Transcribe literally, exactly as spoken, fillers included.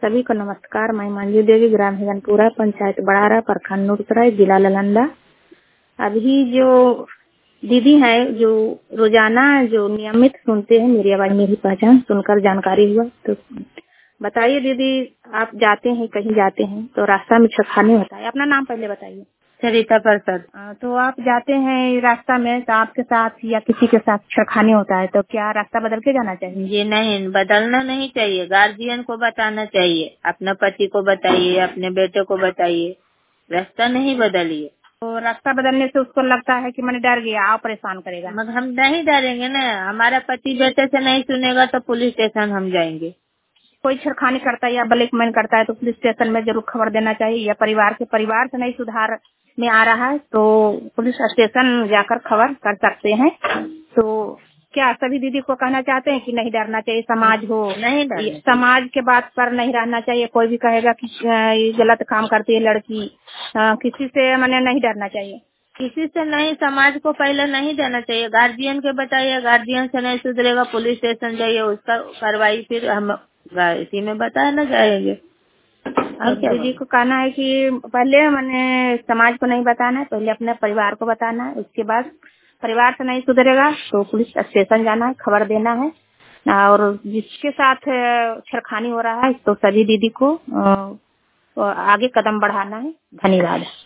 सभी को नमस्कार। मैं मंजू देवी, ग्राम हिगनपुरा, पंचायत बड़ारा, प्रखंड नूरसराय, जिला नालंदा। अभी जो दीदी है जो रोजाना जो नियमित सुनते हैं मेरी आवाज, मेरी पहचान सुनकर जानकारी हुआ, तो बताइए दीदी, आप जाते हैं कहीं जाते हैं तो रास्ता में छेड़खानी होता है। अपना नाम पहले बताइए। सरिता प्रसाद। तो आप जाते हैं रास्ता में तो आपके साथ या किसी के साथ छेड़खानी होता है तो क्या रास्ता बदल के जाना चाहिए? ये नहीं, बदलना नहीं चाहिए। गार्जियन को बताना चाहिए, अपने पति को बताइए, अपने बेटे को बताइए, रास्ता नहीं बदलिए। तो रास्ता बदलने से उसको लगता है कि मैंने डर गया, आप परेशान करेगा। मगर हम नहीं डरेंगे ना, हमारा पति बेटे से नहीं सुनेगा तो पुलिस स्टेशन हम जाएंगे। कोई छेड़खानी करता है या ब्लैकमेल करता है तो पुलिस स्टेशन में जरूर खबर देना चाहिए। या परिवार के परिवार से नहीं सुधार में आ रहा है तो पुलिस स्टेशन जाकर खबर कर सकते हैं। तो क्या सभी दीदी को कहना चाहते हैं कि नहीं डरना चाहिए, समाज हो नहीं डरना, समाज के बात पर नहीं रहना चाहिए। कोई भी कहेगा कि ये गलत काम करती है लड़की, किसी से मैंने नहीं डरना चाहिए। किसी से नहीं, समाज को पहले नहीं देना चाहिए। गार्जियन के बताइए, गार्जियन से नहीं सुधरेगा पुलिस स्टेशन जाइए, उसका कार्रवाई फिर हम इसी में बताना जाएंगे। दीदी को कहना है कि पहले मैंने समाज को नहीं बताना है, पहले अपने परिवार को बताना है, उसके बाद परिवार से नहीं सुधरेगा तो पुलिस स्टेशन जाना है, खबर देना है। और जिसके साथ छेड़खानी हो रहा है तो सभी दीदी को आगे कदम बढ़ाना है। धन्यवाद।